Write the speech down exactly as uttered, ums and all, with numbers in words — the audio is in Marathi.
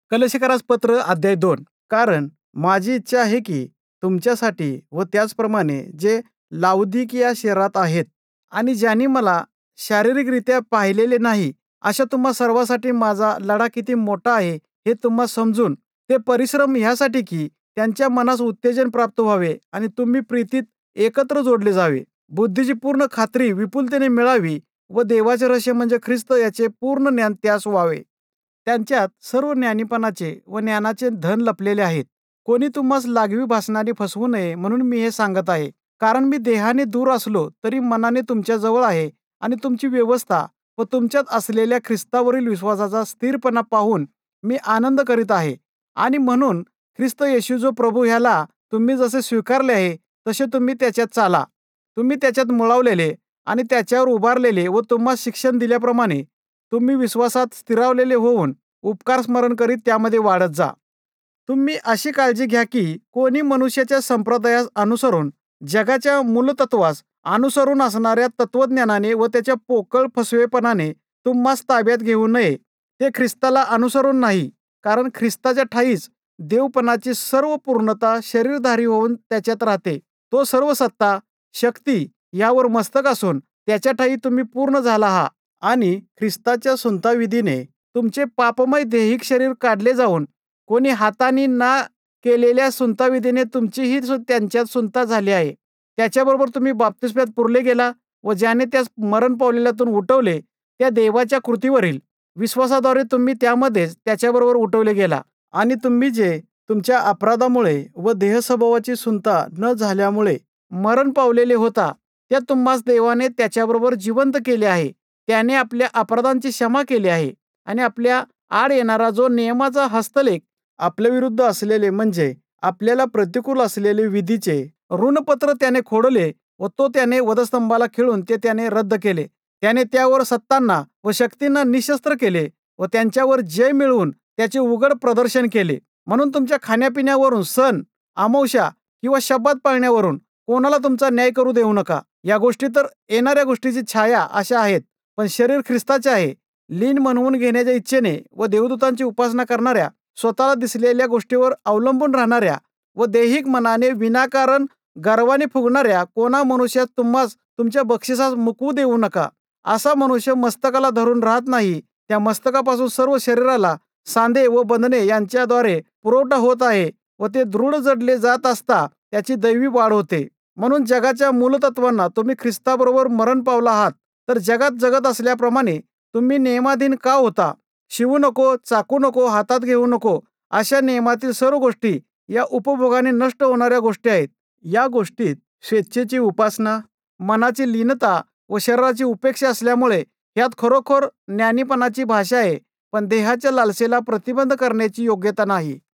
कलशकरास पत्र अध्याय दोन. कारण माझी इच्छा आहे की तुमच्यासाठी व त्याचप्रमाणे जे लाउदिकिया शहरात आहेत आणि ज्यांनी मला शारीरिकरित्या पाहिलेले नाही, अशा तुम्हा सर्वांसाठी माझा लढा किती मोठा आहे हे तुम्हा समजून ते परिश्रम ह्यासाठी की त्यांच्या मनास उत्तेजन प्राप्त व्हावे आणि तुम्ही प्रीतीत एकत्र जोडले जावे. बुद्धीची पूर्ण खात्री विपुलतेने मिळावी व देवाचे रहस्य म्हणजे ख्रिस्त याचे पूर्ण ज्ञान त्यास व्हावे. त्यांच्यात सर्व ज्ञानीपणाचे व ज्ञानाचे धन लपलेले आहेत. कोणी तुम्हास लागवी भासणाने फसवू नये म्हणून मी हे सांगत आहे. कारण मी देहाने दूर असलो तरी मनाने तुमच्या जवळ आहे आणि तुमची व्यवस्था व तुमच्यात असलेल्या ख्रिस्तावरील विश्वासाचा स्थिरपणा पाहून मी आनंद करीत आहे. आणि म्हणून ख्रिस्त येशू जो प्रभू ह्याला तुम्ही जसे स्वीकारले आहे तसे तुम्ही त्याच्यात चाला. तुम्ही त्याच्यात मुळावलेले आणि त्याच्यावर उभारलेले व तुम्हाला शिक्षण दिल्याप्रमाणे तुम्ही विश्वासात स्थिरावलेले होऊन उपकार स्मरण करीत त्यामध्ये वाढत जा. तुम्ही अशी काळजी घ्या की कोणी मनुष्याच्या संप्रदायास अनुसरून जगाच्या मूलतत्वास अनुसरून असणाऱ्या तत्वज्ञानाने व त्याच्या पोकळ फसवेपणाने तुम्हास ताब्यात घेऊ नये. ते ख्रिस्ताला अनुसरून नाही, कारण ख्रिस्ताच्या ठाईच देवपणाची सर्व पूर्णता शरीरधारी होऊन त्याच्यात राहते. तो सर्व सत्ता, शक्ती यावर मस्तक असून त्याच्या ठायी तुम्ही पूर्ण झाला आहात. आणि ख्रिस्ताच्या सुंताविधीने तुमचे पापमय देहिक शरीर काढले जाऊन कोणी हाताने ना केलेल्या सुंताविधीने तुमचीही सु- त्यांच्यात सुंता झाली आहे. त्याच्याबरोबर तुम्ही बाप्तिस्म्यात पुरले गेला व ज्याने त्यास मरण पावलेल्यातून उठवले त्या देवाच्या कृतीवरील विश्वासाद्वारे तुम्ही त्यामध्येच त्याच्याबरोबर उठवले गेला. आणि तुम्ही जे तुमच्या अपराधामुळे व देहस्वभावाची सुंता न झाल्यामुळे मरण पावलेले होता, त्या तुम्हास देवाने त्याच्याबरोबर जिवंत केले आहे. त्याने आपल्या अपराधांची क्षमा केली आहे आणि आपल्या आड येणारा जो नियमाचा हस्तलेख आपल्या विरुद्ध असलेले म्हणजे आपल्याला प्रतिकूल असलेले विधीचे ऋणपत्र त्याने खोडले व तो त्याने वधस्तंभाला खिळून ते त्याने रद्द केले. त्याने त्यावर सत्तांना व शक्तींना निशस्त्र केले व त्यांच्यावर जय मिळवून त्याचे उघड प्रदर्शन केले. म्हणून तुमच्या खाण्यापिण्यावरून, सण, अमावस्या किंवा शब्बात पाळण्यावरून कोणाला तुमचा न्याय करू देऊ नका. या गोष्टी तर येणाऱ्या गोष्टीची छाया अशा आहेत, पण शरीर ख्रिस्ताचे आहे. लीन म्हणवून घेण्याच्या इच्छेने व देवदूतांची उपासना करणाऱ्या, स्वतःला दिसलेल्या गोष्टीवर अवलंबून राहणाऱ्या व दैहिक मनाने विनाकारण गर्वाने फुगणाऱ्या कोणा मनुष्यात तुम्हास तुमच्या बक्षिसास मुकवू देऊ नका. असा मनुष्य मस्तकाला धरून राहत नाही, त्या मस्तकापासून सर्व शरीराला सांधे व बंधने यांच्याद्वारे पुरवठा होत आहे व ते दृढ जडले जात असता त्याची दैवी वाढ होते. म्हणून जगाच्या मूलतत्वांना तुम्ही ख्रिस्ताबरोबर मरण पावला आहात, तर जगात जगत असल्याप्रमाणे तुम्ही नियमाधीन का होता? शिवू नको, चाकू नको, हातात घेऊ नको, अशा नियमातील सर्व गोष्टी या उपभोगाने नष्ट होणाऱ्या गोष्टी आहेत. या गोष्टीत स्वेच्छेची उपासना, मनाची लीनता व शरीराची उपेक्षा असल्यामुळे ह्यात खरोखर ज्ञानीपणाची भाषा आहे, पण देहाच्या लालसेला प्रतिबंध करण्याची योग्यता नाही.